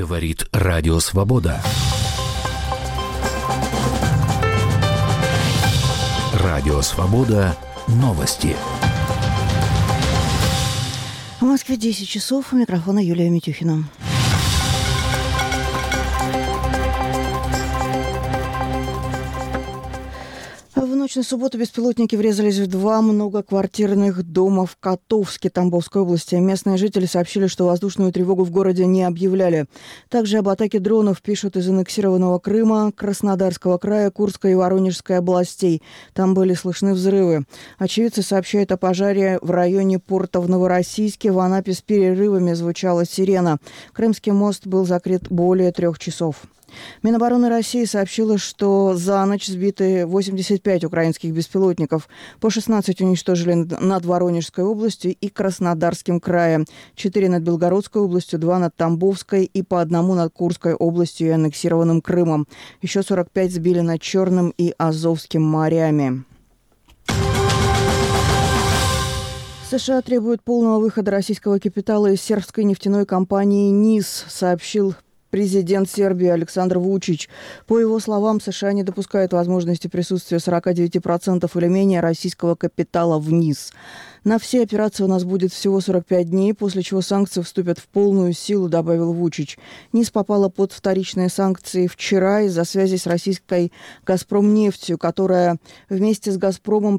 Говорит Радио Свобода. Радио Свобода. Новости. В Москве 10 часов. У микрофона Юлия Митюхина. В ночь на субботу беспилотники врезались в два многоквартирных дома в Котовске Тамбовской области. Местные жители сообщили, что воздушную тревогу в городе не объявляли. Также об атаке дронов пишут из аннексированного Крыма, Краснодарского края, Курской и Воронежской областей. Там были слышны взрывы. Очевидцы сообщают о пожаре в районе порта в Новороссийске. В Анапе с перерывами звучала сирена. Крымский мост был закрыт более 3 часов. Минобороны России сообщила, что за ночь сбиты 85 украинских беспилотников. По 16 уничтожили над Воронежской областью и Краснодарским краем. 4 над Белгородской областью, 2 над Тамбовской и по 1 над Курской областью и аннексированным Крымом. Еще 45 сбили над Черным и Азовским морями. США требуют полного выхода российского капитала из сербской нефтяной компании «НИС», сообщил президент Сербии Александр Вучич. По его словам, США не допускают возможности присутствия 49% или менее российского капитала в НИС. На все операции у нас будет всего 45 дней, после чего санкции вступят в полную силу, добавил Вучич. НИС попала под вторичные санкции вчера из-за связи с российской «Газпромнефтью», которой вместе с «Газпромом»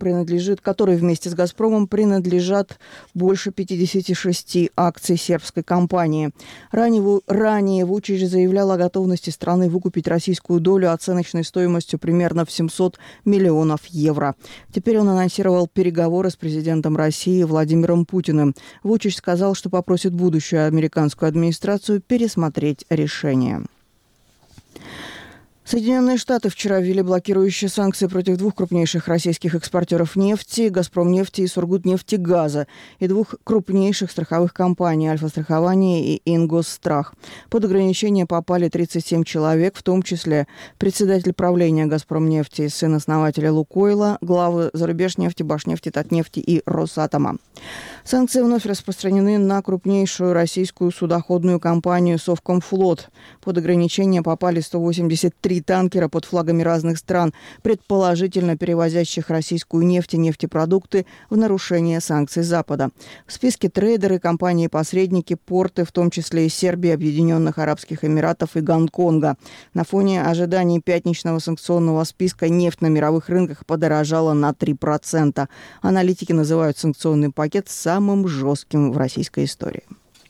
принадлежат больше 56 акций сербской компании. Ранее Вучич заявлял о готовности страны выкупить российскую долю оценочной стоимостью примерно в 700 миллионов евро. Теперь он анонсировал переговоры с президентом России Владимиром Путиным. Вучич сказал, что попросит будущую американскую администрацию пересмотреть решение. Соединенные Штаты вчера ввели блокирующие санкции против 2 крупнейших российских экспортеров нефти – «Газпромнефти» и «Сургутнефтегаза», и 2 крупнейших страховых компаний – «Альфа-страхование» и «Ингосстрах». Под ограничения попали 37 человек, в том числе председатель правления «Газпромнефти», сын основателя «Лукойла», главы «Зарубежнефти», «Башнефти», «Татнефти» и «Росатома». Санкции вновь распространены на крупнейшую российскую судоходную компанию «Совкомфлот». Под ограничения попали 183 танкера под флагами разных стран, предположительно перевозящих российскую нефть и нефтепродукты в нарушение санкций Запада. В списке трейдеры, компании-посредники, порты, в том числе и Сербии, Объединенных Арабских Эмиратов и Гонконга. На фоне ожиданий пятничного санкционного списка нефть на мировых рынках подорожала на 3%. Аналитики называют санкционный пакет самым жестким в российской истории.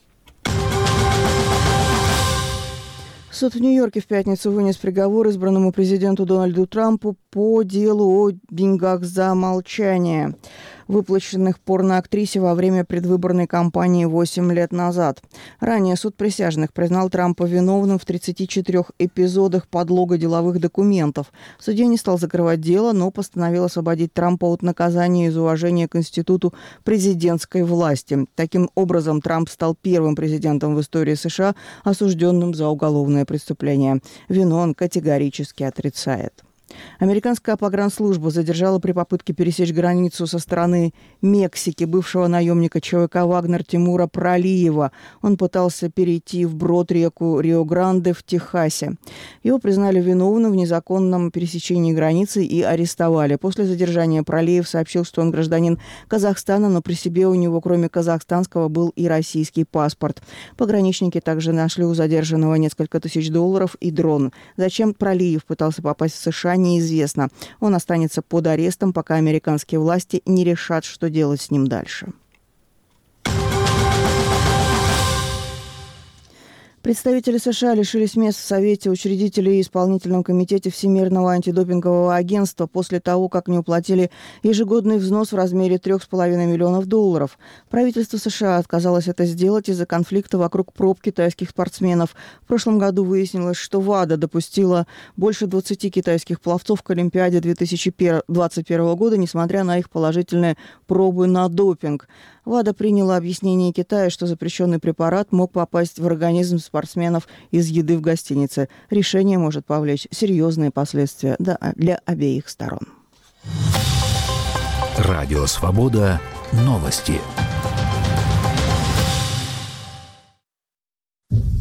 Суд в Нью-Йорке в пятницу вынес приговор избранному президенту Дональду Трампу по делу о деньгах за молчание, выплаченных порноактрисе во время предвыборной кампании 8 лет назад. Ранее суд присяжных признал Трампа виновным в 34 эпизодах подлога деловых документов. Судья не стал закрывать дело, но постановил освободить Трампа от наказания из уважения к институту президентской власти. Таким образом, Трамп стал первым президентом в истории США, осужденным за уголовное преступление. Вину он категорически отрицает. Американская погранслужба задержала при попытке пересечь границу со стороны Мексики бывшего наемника ЧВК «Вагнер» Тимура Пралиева. Он пытался перейти вброд реку Рио-Гранде в Техасе. Его признали виновным в незаконном пересечении границы и арестовали. После задержания Пралиев сообщил, что он гражданин Казахстана, но при себе у него, кроме казахстанского, был и российский паспорт. Пограничники также нашли у задержанного несколько тысяч долларов и дрон. Зачем Пралиев пытался попасть в США, неизвестно. Он останется под арестом, пока американские власти не решат, что делать с ним дальше. Представители США лишились мест в Совете учредителей и Исполнительном комитете Всемирного антидопингового агентства после того, как не уплатили ежегодный взнос в размере $3,5 миллионов. Правительство США отказалось это сделать из-за конфликта вокруг проб китайских спортсменов. В прошлом году выяснилось, что ВАДА допустила больше 20 китайских пловцов к Олимпиаде 2021 года, несмотря на их положительные пробы на допинг. ВАДА приняла объяснение Китая, что запрещенный препарат мог попасть в организм спортсменов из еды в гостинице. Решение может повлечь серьезные последствия для обеих сторон. Радио «Свобода». Новости.